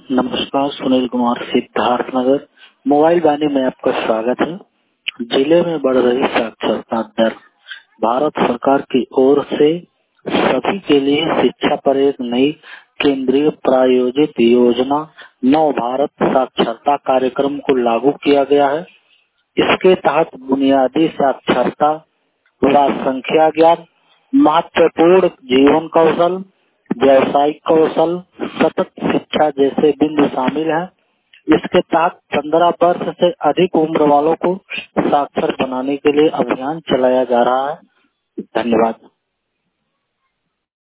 नमस्कार, सुनील कुमार, सिद्धार्थनगर। मोबाइल वाणी में आपका स्वागत है। जिले में बढ़ रही साक्षरता दर। भारत सरकार की ओर से सभी के लिए शिक्षा पर एक नई केंद्रीय प्रायोजित योजना नव भारत साक्षरता कार्यक्रम को लागू किया गया है। इसके तहत बुनियादी साक्षरता व संख्या ज्ञान, महत्वपूर्ण जीवन कौशल, व्यावसायिक कौशल, सतत शिक्षा जैसे बिंदु शामिल हैं। इसके तहत 15 वर्ष से अधिक उम्र वालों को साक्षर बनाने के लिए अभियान चलाया जा रहा है। धन्यवाद।